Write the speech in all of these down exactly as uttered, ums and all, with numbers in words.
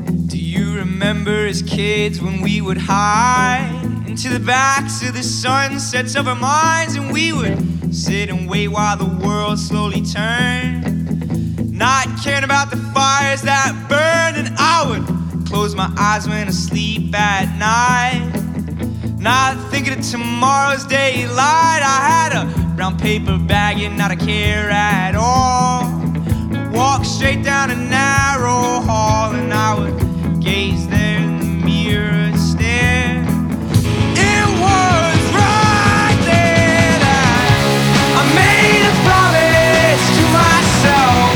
Do you remember as kids when we would hide into the backs of the sunsets of our minds, and we would sit and wait while the world slowly turned, not caring about the fires that burned? And I would close my eyes when I sleep at night, not thinking of tomorrow's daylight. I had a brown paper bag and not a care at all. Walk straight down a narrow hall, and I would gaze there in the mirror and stare. It was right there that I made a promise to myself,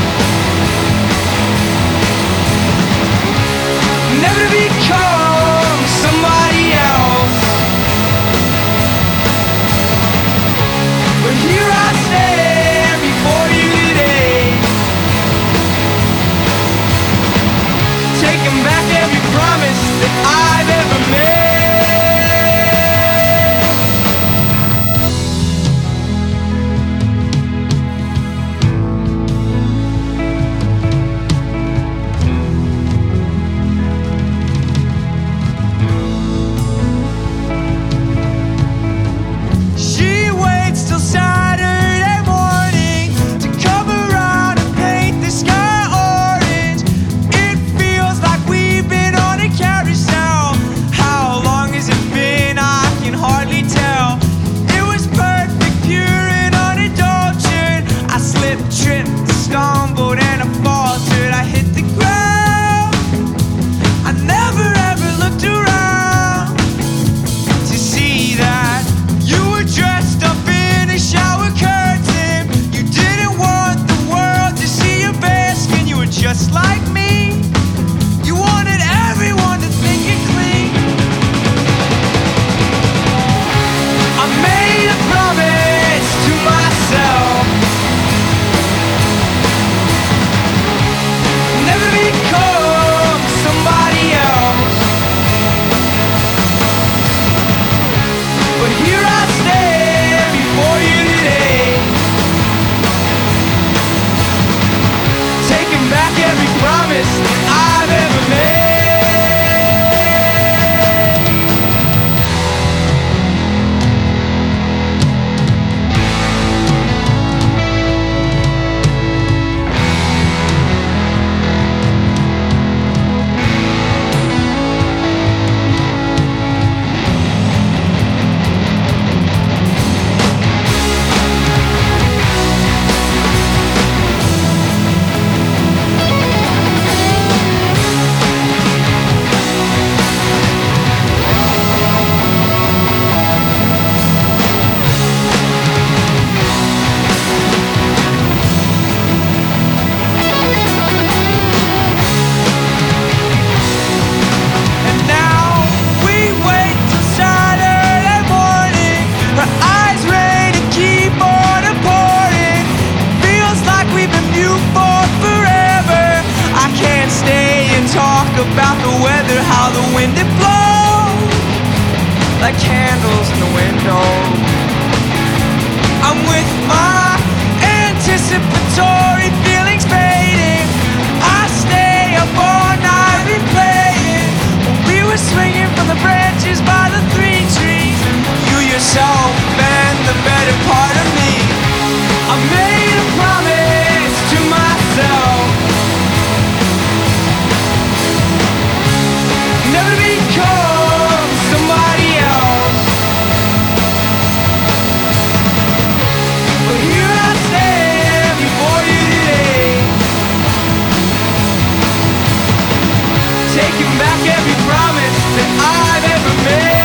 never to become somebody else. But here I stand before you today, taking back every promise that I've ever made. She waits till Saturday morning to come around and paint the sky orange. It feels like we've been on a carousel. How long has it been? I can hardly tell. It was perfect, pure and unadulterated. I slipped, tripped, stumbled, and I faltered. I hit the ground. I never ever looked around to see that you were dressed up in a shower curtain. You didn't want the world to see your bare skin. You were just like me. You wanted everyone to think it clean. I made a promise to myself, never become somebody else. But here I stand before you today, taking back every promise that I've ever made. And now we wait till Saturday morning, her eyes ready to keep on pouring. Feels like we've been mute for forever. I can't stay and talk about the weather, how the wind it blows like candles in the window. I'm with my anticipatory feelings fading. I stay up all night replaying when we were swinging from the branches by the three trees. You yourself and the better part of me. I made a promise to myself, never to become somebody else. But here I stand before you today, taking back every promise that I've ever made.